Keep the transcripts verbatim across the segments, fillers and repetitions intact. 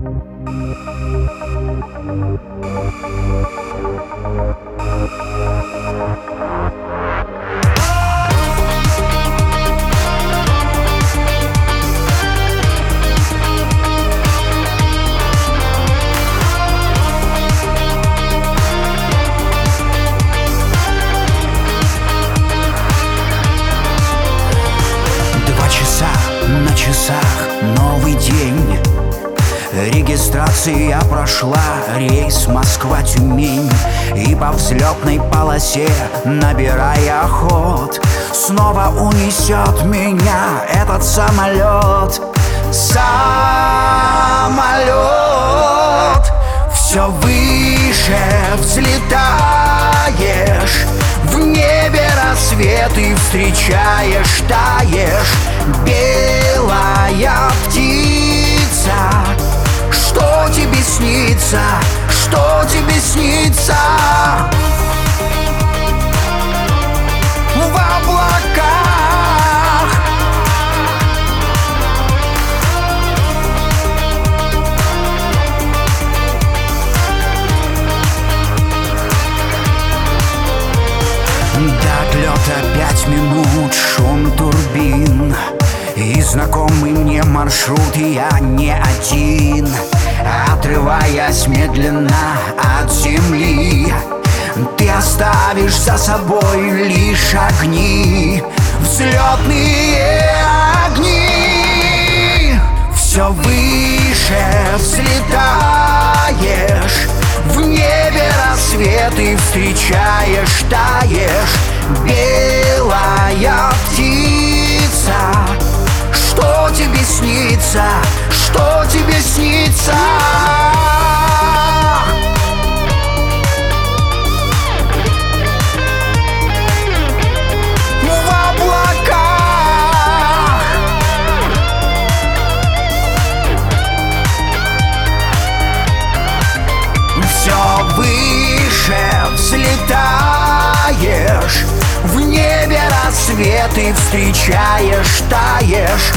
На часах новый день, регистрация прошла, рейс Москва-Тюмень. И по взлетной полосе, набирая ход, снова унесет меня этот самолет. Самолет, все выше взлетаешь, в небе рассветы встречаешь, таешь. Белая птица, что тебе снится, что тебе снится? В облаках до отлета пять минут, шум турбин и знакомый мне маршрут, и я не один. Отрываясь медленно от земли, ты оставишь за собой лишь огни, взлетные огни. Все выше взлетаешь, в небе рассветы встречаешь, таешь. Белая птица, что тебе снится, что тебе снится? В облаках все выше взлетаешь, в небе рассветы встречаешь, таешь.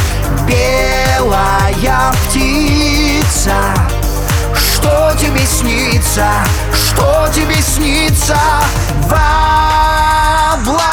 Белая птица, что тебе снится, что тебе снится? В облаках.